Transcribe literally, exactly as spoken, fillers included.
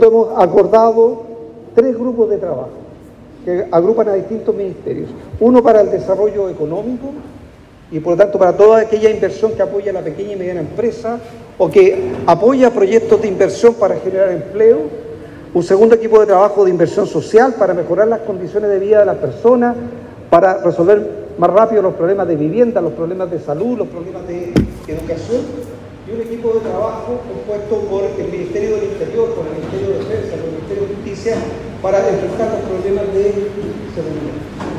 Hemos acordado tres grupos de trabajo que agrupan a distintos ministerios. Uno para el desarrollo económico y por lo tanto para toda aquella inversión que apoya a la pequeña y mediana empresa o que apoya proyectos de inversión para generar empleo. Un segundo equipo de trabajo de inversión social para mejorar las condiciones de vida de las personas, para resolver más rápido los problemas de vivienda, los problemas de salud, los problemas de educación. Y un equipo de trabajo compuesto por el Ministerio del Interior, por el Ministerio de Defensa, por el Ministerio de Justicia, para enfrentar los problemas de seguridad.